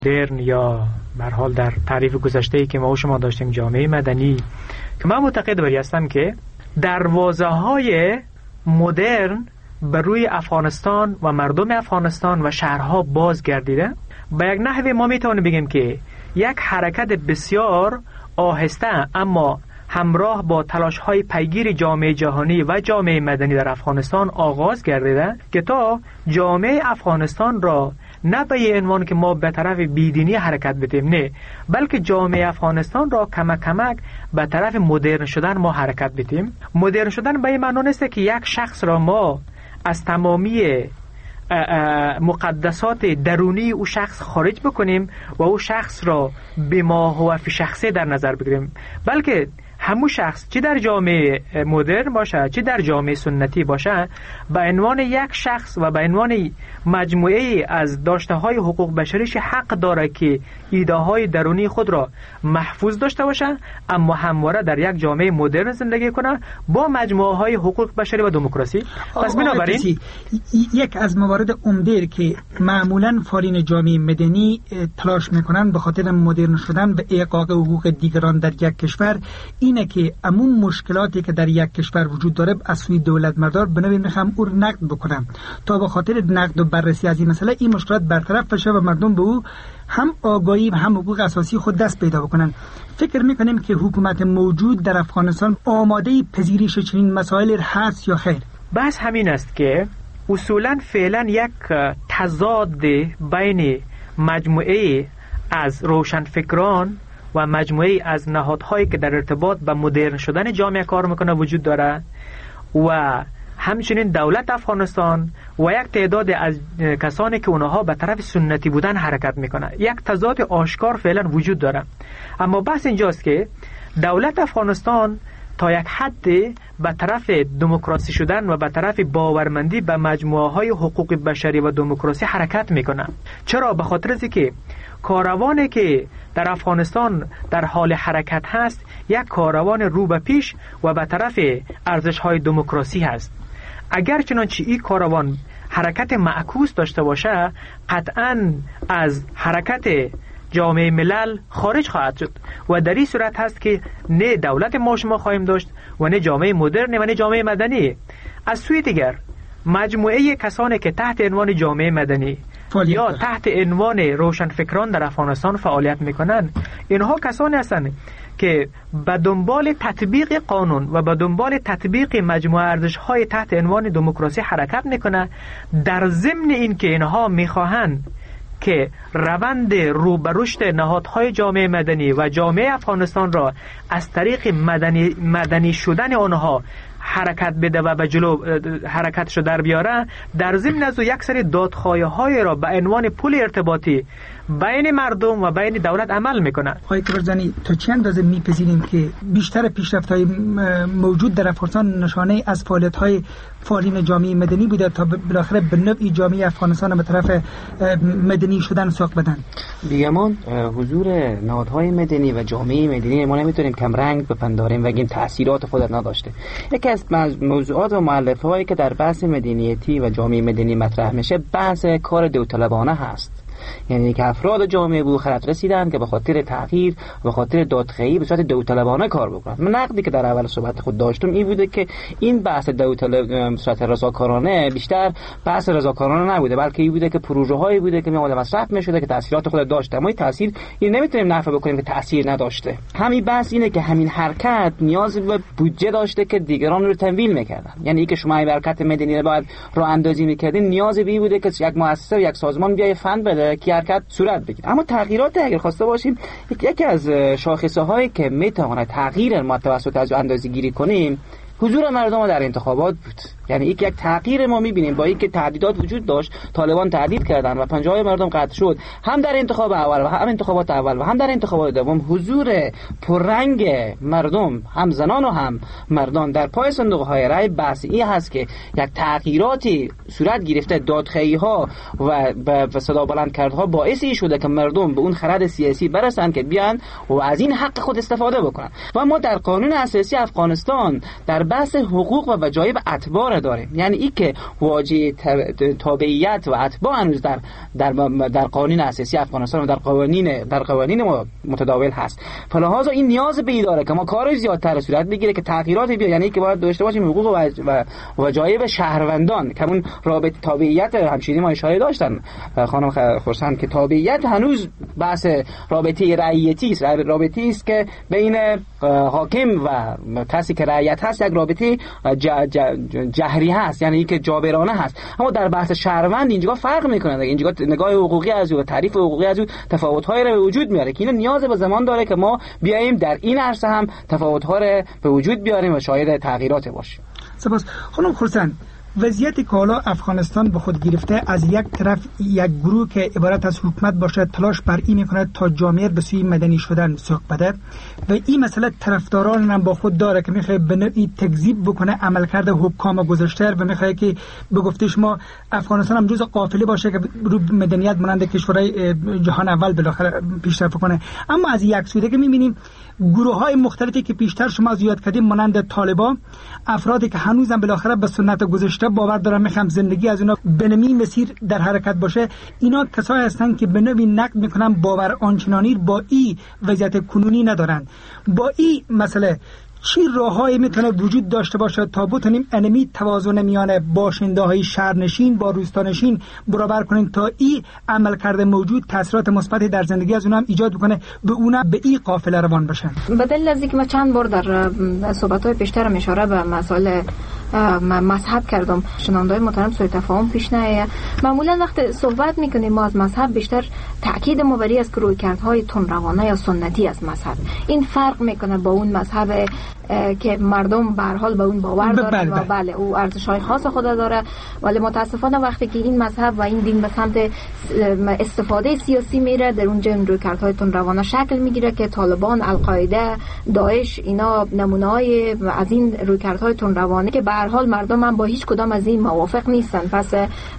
مدرن یا به هر حال در تعریف گذشته‌ای که ما و شما داشتیم جامعه مدنی، که من معتقد بر هستم که دروازه‌های مدرن بر روی افغانستان و مردم افغانستان و شهرها باز گردیده. با یک نحوی ما میتونیم بگیم که یک حرکت بسیار آهسته اما همراه با تلاش‌های پیگیر جامعه جهانی و جامعه مدنی در افغانستان آغاز گردیده که تا جامعه افغانستان را نه به این عنوان که ما به طرف بیدینی حرکت بدیم، نه، بلکه جامعه افغانستان را کمک به طرف مدرن شدن ما حرکت بدیم. مدرن شدن به این معنی نیست که یک شخص را ما از تمامی مقدسات درونی او شخص خارج بکنیم و او شخص را به ماهیت شخصی در نظر بگیریم، بلکه همون شخص چه در جامعه مدرن باشه چه در جامعه سنتی باشه به عنوان یک شخص و به عنوان مجموعه از داشته‌های حقوق بشریش حق داره که ایده‌های درونی خود را محفوظ داشته باشه، اما همواره در یک جامعه مدرن زندگی کنه با مجموعه‌های حقوق بشری و دموکراسی. پس بنابراین یک از موارد عمده که معمولاً فعالین جامعه مدنی تلاش میکنن به خاطر مدرن شدن و احقاق حقوق دیگران در یک کشور اینه که عموم مشکلاتی که در یک کشور وجود داره از سوی دولت مدار بنابراین میخوام او نقد بکنم تا به خاطر نقد و بررسی از این مسئله این مشکلات برطرف بشه و مردم به او هم آگاهی و هم حقوق اساسی خود دست پیدا بکنن. فکر میکنیم که حکومت موجود در افغانستان آماده پذیرش چنین مسائل هست یا خیر؟ بحث همین است که اصولا فعلا یک تضاد بین مجموعه از روشنفکران و مجموعه از نهادهایی که در ارتباط به مدرن شدن جامعه کار میکنه وجود داره و همچنین دولت افغانستان و یک تعداد از کسانی که اونها به طرف سنتی بودن حرکت میکنه. یک تضاد آشکار فعلا وجود داره، اما بحث اینجاست که دولت افغانستان تا یک حد به طرف دموکراسی شدن و به طرف باورمندی به مجموعه های حقوق بشری و دموکراسی حرکت میکنه. چرا؟ به خاطر اینکه کاروانی که در افغانستان در حال حرکت هست یک کاروان رو به پیش و به طرف ارزش‌های دموکراسی هست. اگر چنانچه این کاروان حرکت معکوس داشته باشه قطعاً از حرکت جامعه ملل خارج خواهد شد و در این صورت هست که نه دولت ما شما خواهیم داشت و نه جامعه مدرن و نه جامعه مدنی. از سوی دیگر مجموعه کسانی که تحت عنوان جامعه مدنی یا تحت عنوان روشنفکران در افغانستان فعالیت میکنن، اینها کسانی هستند که به دنبال تطبیق قانون و به دنبال تطبیق مجموعه ارزش‌های تحت عنوان دموکراسی حرکت میکنه، در ضمن این که اینها میخواهند که روند رو به رشد نهادهای جامعه مدنی و جامعه افغانستان را از طریق مدنی شدن آنها حرکت بده و به جلو حرکتش رو در بیاره، در ضمن از یک سری دادخواهی‌های را به عنوان پل ارتباطی بین مردم و بین دولت عمل میکنه. آقای کبرزنی، تا چند اندازه میپذیریم که بیشتر پیشرفت‌های موجود در افغانستان نشانه از فعالیت‌های فعالین جامعه مدنی بوده تا بالاخره به نوعی جامعه افغانستان به طرف مدنی شدن ساق بدن؟ بیگمان حضور نهادهای مدنی و جامعه مدنی ما نمیتونیم کم رنگ بپنداریم و بگیم تأثیرات خودت نداشته. یکی از موضوعات و مؤلفه‌هایی که در بحث مدنیتی و جامعه مدنی مطرح میشه بحث کار داوطلبانه هست. یعنی که افراد جامعه به خرد رسیدن که به خاطر تغییر و به خاطر دادخواهی به صورت داوطلبانه کار بکنن. من نقدی که در اول صحبت خود داشتم این بوده که این بحث داوطلب صورت رضاکارانه بیشتر بحث رضاکارانه نبوده، بلکه این بوده که پروژه هایی بوده که میاد مصرف میشده که تاثیرات خود داشته، اما این تاثیر این نمیتونیم نفی بکنیم که تاثیر نداشته. همین بحث اینه که همین حرکت نیاز به بودجه داشته که دیگران رو تمویل میکردن. یعنی اینکه شما این حرکت مدنی رو باید راه اندازی میکردین نیاز به این بوده که یک مؤسسه و یک سازمان بیای فند بده که حرکت صورت بگیره. اما تغییرات اگر خواسته باشیم یکی از شاخصه هایی که میتونه تغییر ما توسط از اندازه‌گیری کنیم حضور مردم در انتخابات بود. یعنی یک تغییر ما میبینیم با اینکه تهدیدات وجود داشت، طالبان تهدید کردن و پنجه‌های مردم قطع شد، هم در انتخاب اول و هم انتخابات اول و هم در انتخابات دوم حضور پررنگ مردم، هم زنان و هم مردان در پای صندوق‌های رای بحث این هست که یک تغییراتی صورت گرفته، دادخواهی‌ها و صدا بلند کردها باعثی شده که مردم به اون خرد سیاسی برسن که بیان و از این حق خود استفاده بکنن. و ما در قانون اساسی افغانستان در بحث حقوق و وجایب اتباع داریم. یعنی این که واژه تابعیت و اتباع هنوز در قانون اساسی افغانستان و در قوانین متداول هست. فلهذا این نیاز به این داره که ما کار زیادتر صورت بگیره که تغییرات بیاد. یعنی که باید داشته باشیم حقوق و وجایب شهروندان که اون رابطه تابعیت همچنین ما اشاره داشتن خانم خورسند که تابعیت هنوز بحث رابطه رعیتی است، رابطه است که بین حاکم و کسی که رعیت هست یک رابطه جهری هست، یعنی که جابرانه هست. اما در بحث شهروند اینجا فرق میکنه، اینجا نگاه حقوقی از او، تعریف حقوقی از او تفاوت‌هایی را به وجود میاره که اینا نیاز به زمان داره که ما بیاییم در این عرصه هم تفاوت‌ها را به وجود بیاریم و شاهد تغییرات باشیم. سپاس. خانم خورسند، وضعیت کالا افغانستان به خود گرفته، از یک طرف یک گروه که عبارت از حکومت باشد تلاش بر این میکند تا جامعه به سوی مدنی شدن سوق بده و این مسئله طرفداران هم با خود داره که میخواد به نوعی تکذیب بکنه عملکرد حکام گذشته و میخواد که به گفته شما افغانستان هم جزء قافله باشه که رو مدنیت مانند کشورهای جهان اول بالاخره پیشرفت کنه. اما از یک سویه که میبینیم گروه‌های مختلفی که پیشتر شما زیاد کردیم مانند طالبان، افرادی که هنوزم بالاخره به سنت گذشته باور دارن میخوام زندگی از اینا به نمی مسیر در حرکت باشه، اینا کسایی هستن که به نوعی نقد میکنن باور آنچنانی با این وضعیت کنونی ندارن. با این مسئله چی راههایی میتونه وجود داشته باشه تا بتونیم انمی توازن میان باشنده های شهرنشین با روستانشین برابر کنیم تا این عملکرد موجود تاثیرات مثبتی در زندگی از اونها هم ایجاد بکنه، به اونها به این قافله روان بشن؟ به دلیل از اینکه ما چند بار در صحبت‌های پیشتر اشاره به مسائل مذهب کردم، شنونده‌های محترم سوء تفاهم پیش نیاید. معمولا وقتی صحبت میکنیم ما از مذهب بیشتر تاکید ما بر است که رویکردهای تندروانه یا سنتی از مذهب این فرق میکنه با اون مذهب که مردم به هر حال به اون باور دارن و بله او ارزش‌های خاص خود داره، ولی متاسفانه وقتی که این مذهب و این دین به سمت استفاده سیاسی میره، در اونجا رویکردهای تندروانه شکل میگیره که طالبان، القاعده، داعش اینا نمونه‌های از این رویکردهای تندروانه که به هر حال مردم هم با هیچ کدام از این موافق نیستن. پس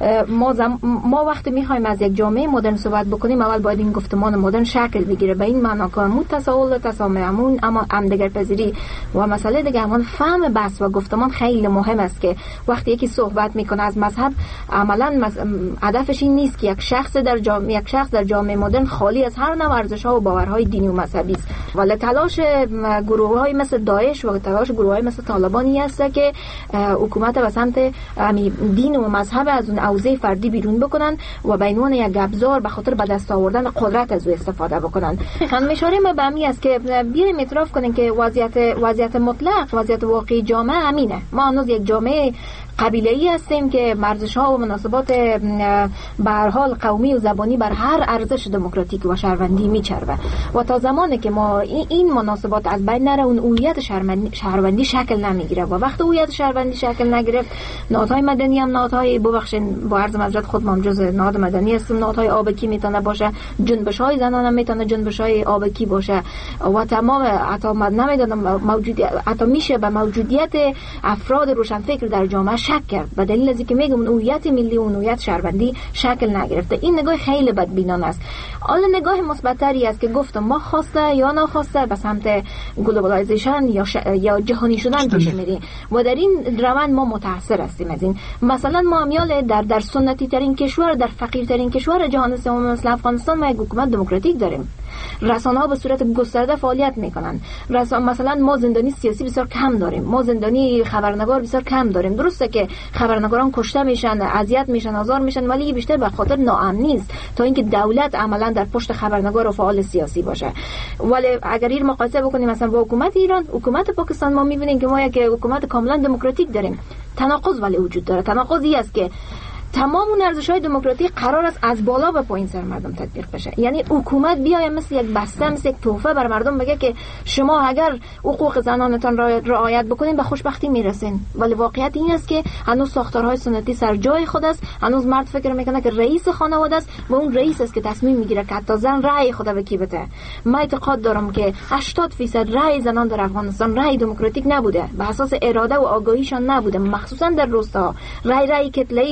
ما وقتی میخوایم از یک جامعه مدرن صحبت بکنیم اول باید این گفتمان مدرن شکل بگیره به این معنا که متساهل تسامحمون اما همدیگرپذیری و مسئله دیگه همون فهم بحث و گفتمان خیلی مهم است که وقتی یکی صحبت میکنه از مذهب عملا هدفش این نیست که یک شخص در جامعه مدرن خالی از هر نوع ارزش‌ها و باورهای دینی و مذهبی است. ولی تلاش گروه‌های مثل داعش و تلاش گروه‌های مثل طالبانی است که حکومت به سمت دین و مذهب از اون اوضاع فردی بیرون بکنن و به عنوان یک ابزار به خاطر به دست آوردن قدرت از او استفاده بکنن. اشاره ما به همین است که بیایم اعتراف کنیم که وضعیت مطلق، وضعیت واقعی جامعه همینه. ما هنوز یک جامعه قبیله‌ای هستیم که ارزش‌ها و مناسبات به هر حال قومی و زبانی بر هر ارزش دموکراتیک و شهروندی میچربه و تا زمانی که ما این مناسبات از بین نره اون هویت شهروندی شکل نمیگیره و وقتی هویت شهروندی شکل نگرفت نهادهای مدنی هم نهادهای ببخشید با عرض معذرت خود ما جزء نهاد مدنی هستیم، نهادهای آبکی میتونه باشه، جنبش‌های زنان هم میتونه جنبش‌های آبکی باشه و تمام عطا نمیدونم عطا میشه به موجودیت افراد روشنفکر در جامعه شک کرد به دلیل از اینکه میگم هویت ملی و هویت شهروندی شکل نگرفته. این نگاه خیلی بدبینانه است. حالا نگاه مثبت‌تری است که گفتم ما خواسته یا ناخواسته به سمت گلوبالایزیشن یا جهانی شدن پیش میریم و در این روند ما متاثر هستیم از این. مثلا ما امیال در سنتی ترین کشور، در فقیر ترین کشور جهان سوم مثل افغانستان ما یک حکومت دموکراتیک داریم. رسانه‌ها به صورت گسترده فعالیت میکنن. مثلا ما زندانی سیاسی بسیار کم داریم، ما زندانی خبرنگار بسیار کم داریم. درسته که خبرنگاران کشته میشن، اذیت میشن، آزار میشن، ولی بیشتر به خاطر ناامنی است تا اینکه دولت عملا در پشت خبرنگار و فعال سیاسی باشه. ولی اگر این مقایسه بکنیم مثلا با حکومت ایران، حکومت پاکستان، ما میبینیم که ما یک حکومت کاملا دموکراتیک داریم. تناقض ولی وجود داره. تناقضی است که تمام اون ارزش‌های دموکراتیک قرار است از بالا به پایین سر مردم تطبیق بشه. یعنی حکومت بیاید مثل یک بسته، مثل یک تحفه بر مردم بگه که شما اگر حقوق زنانتان را رعایت بکنین به خوشبختی میرسین. ولی واقعیت این است که هنوز ساختارهای سنتی سر جای خود است. هنوز مرد فکر میکنه که رئیس خانواده است و اون رئیس است که تصمیم میگیره که حتی زن رأی خود به کی بده. من اعتقاد دارم که 80% رأی زنان در افغانستان رأی دموکراتیک نبوده، به اساس اراده و آگاهیشان نبوده، مخصوصا در روستاها رأی کتله‌ای بوده.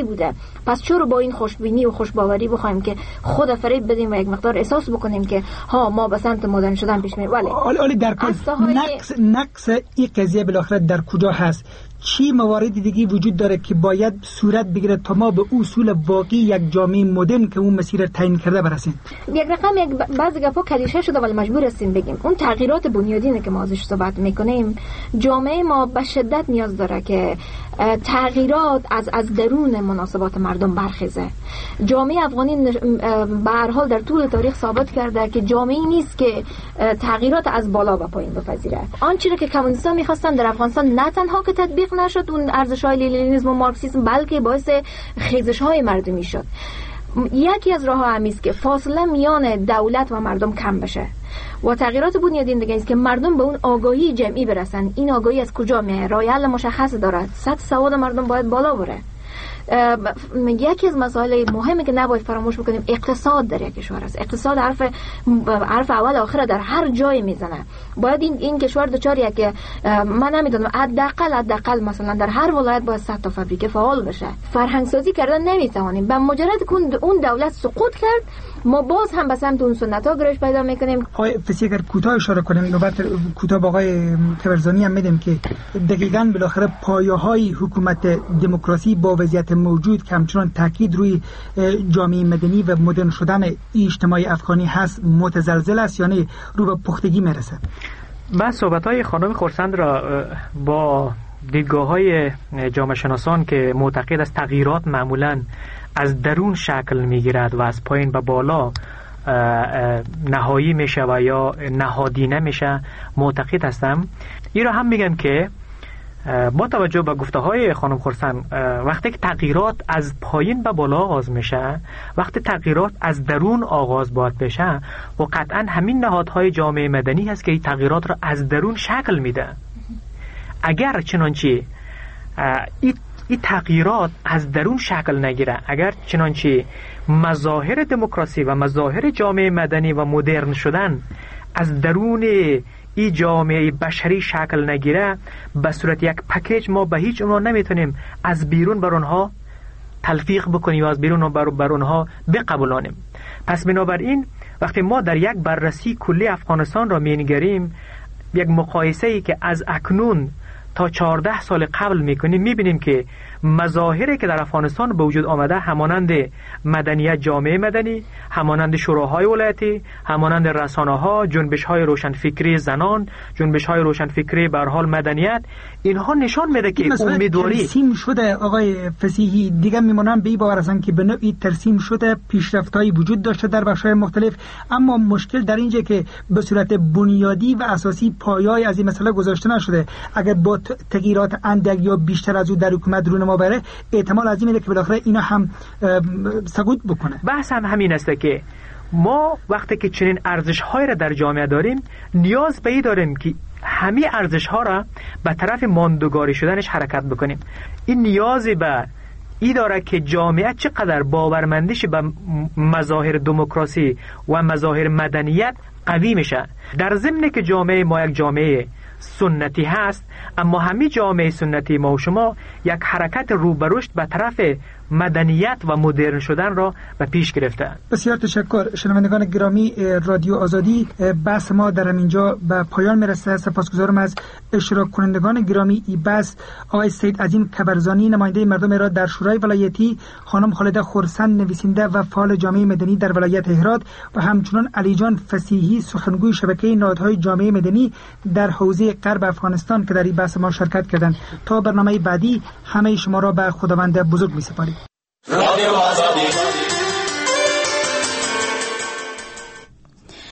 پس چرا با این خوشبینی و خوشباوری بخوایم که خود فریب بدیم و یک مقدار احساس بکنیم که ها ما به سمت مدرن شدن پیش میریم؟ ولی در کل نقص این قضیه بالاخره در کجا هست؟ چی مواردی دیگه وجود داره که باید صورت بگیره تا ما به اصول واقعی یک جامعه مدرن که اون مسیر تعیین کرده برسیم؟ یک رقم بعضی گپا کلیشه شده ولی مجبور هستیم بگیم اون تغییرات بنیادینه که ما ازش صحبت میکنیم. جامعه ما به شدت نیاز داره که تغییرات از درون مناسبات مردم برخیزه. جامعه افغانی به هر حال در طول تاریخ ثابت کرده که جامعه نیست که تغییرات از بالا به پایین بپذیره. آنچه که کمونیست‌ها می‌خواستن در افغانستان نه تنها که تطبیق نشد اون ارزش‌های لنینیسم و مارکسیسم، بلکه باعث خیزش‌های مردمی شد. یکی از راه‌ها همی است که فاصله میان دولت و مردم کم بشه و تغییرات بنیادین دیگه است که مردم به اون آگاهی جمعی برسن. این آگاهی از کجا میاد؟ راه حل مشخص داره. سطح سواد مردم باید بالا بره. یکی از مسائل مهمی که نباید فراموش بکنیم اقتصاد در یک کشور است. اقتصاد حرف اول آخر در هر جای میزنه. باید این کشور دچار یک من نمیدونم حداقل مثلا در هر ولایت باید 100 تا فابریکه فعال بشه. فرهنگ سازی کردن نمیتوانیم. به مجرد که اون دولت سقوط کرد ما باز هم به سمت اون سنت‌ها گرایش پیدا میکنیم. آقای فسی اگر کوتاه اشاره کنیم نوبت کوتاه با آقای کبرزانی هم میدیم که دقیقاً بالاخره پایه‌های حکومت دموکراسی با وضعیت موجود که همچنان تاکید روی جامعه مدنی و مدرن شدن اجتماعی افغانی هست متزلزل است یعنی رو به پختگی میرسه. من صحبت‌های خانم خورسند را با دیدگاه‌های جامعه شناسان که معتقد است تغییرات معمولاً از درون شکل میگیرد و از پایین به بالا نهایی میشه و یا نهادینه میشه معتقد هستم. این را هم میگم که با توجه به گفته های خانم خورسند وقتی که تغییرات از پایین به بالا آغاز میشه، وقتی تغییرات از درون آغاز باید بشه و قطعا همین نهادهای جامعه مدنی هست که این تغییرات را از درون شکل میده. اگر چنانچه این تغییرات از درون شکل نگیره، اگر چنانچه مظاهر دموکراسی و مظاهر جامعه مدنی و مدرن شدن از درون این جامعه بشری شکل نگیره، به صورت یک پکیج ما به هیچ عنوان نمیتونیم از بیرون بر اونها تلفیق بکنیم و از بیرون بر اونها بقبولانیم. پس بنابراین وقتی ما در یک بررسی کلی افغانستان را می‌نگریم، یک مقایسه‌ای که از اکنون تا 14 سال قبل میکنیم، میبینیم که مظاهری که در افغانستان به وجود آمده همانند مدنیت جامعه مدنی، همانند شوراهای ولایتی، همانند رسانه‌ها، جنبش‌های روشنفکری زنان، جنبش‌های روشنفکری به هر حال مدنیت، اینها نشان میده که امیدواری ترسیم شده. آقای فسیحی دیگه میمونم به این باور هستن که به نوعی ترسیم شده، پیشرفت‌هایی وجود داشته در بخش‌های مختلف، اما مشکل در اینجا که به صورت بنیادی و اساسی پایه‌ای از این مسئله گذاشته نشده. اگر با تغییرات اندک یا بیشتر از او در حکومت رو ما بره، احتمال از این میده که بالاخره اینا هم سقوط بکنه. بحث هم همین است که ما وقتی که چنین ارزش‌هایی را در جامعه داریم، نیاز به این داریم که همین ارزش‌ها را به طرف ماندگاری شدنش حرکت بکنیم. این نیازی به این داره که جامعه چقدر باورمندیش به مظاهر دموکراسی و مظاهر مدنیت قوی میشه. در ضمن که جامعه ما یک جامعه سنتی هست، اما همین جامعه سنتی ما و شما یک حرکت رو به رشد به طرف مدنیت و مدرن شدن را به پیش گرفته. بسیار تشکر. شنوندگان گرامی رادیو آزادی، بحث ما در اینجا به پایان میرسه. سپاسگزارم از اشتراک کنندگان گرامی این بحث، آقای سید عظیم کبرزانی نماینده مردم را در شورای ولایتی، خانم خالده خورسند نویسنده و فعال جامعه مدنی در ولایت هرات و همچنین علی جان فسیحی سخنگوی شبکه نهادهای جامعه مدنی در حوزه غرب افغانستان که در این بحث ما شرکت کردند. تا برنامه بعدی همه شما را به خداوند بزرگ می‌سپاریم. رادیو آزادی